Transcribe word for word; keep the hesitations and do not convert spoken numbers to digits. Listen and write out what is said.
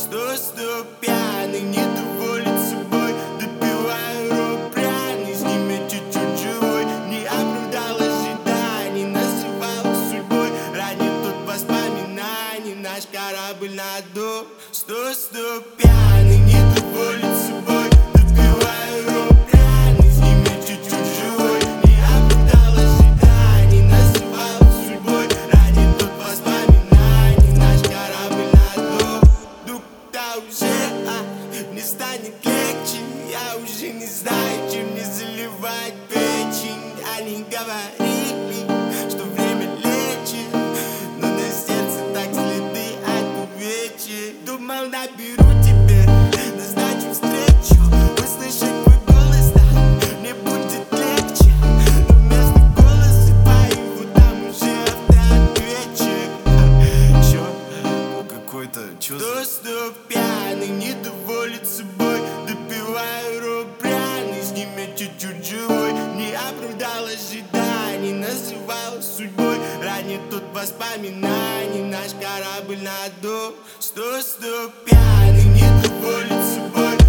Сто, сто пьяный, недоволен собой. Допиваю ром пряный, с ними чуть-чуть живой. Не оправдал ожиданий, называл судьбой. Ранит тут воспоминаний наш корабль на дно. Сто, сто пьяный, недоволен собой. Допиваю ром пряный, с ними чуть-чуть живой. Не оправдал ожиданий, называл судьбой. Ранит тут воспоминаний наш корабль на дно. Дух-то уже а, не станет легче. Я уже не знаю, чем мне заливать печень. Они говорили, что время лечит, но на сердце так следы от увечья. Думал, наберу тебе, назначу встречу. Услышать твой голос, да, мне будет легче. Но вместо голоса твоего там уже автоответчик. Чё? Какой-то чувство. Сто пьяный, недоволен собой. Допиваю ром пряный, с ними чуть-чуть живой. Не оправдал ожиданий, называл судьбой. Ранит тут воспоминаний наш корабль на дно. Сто, сто пьяный, недоволен собой.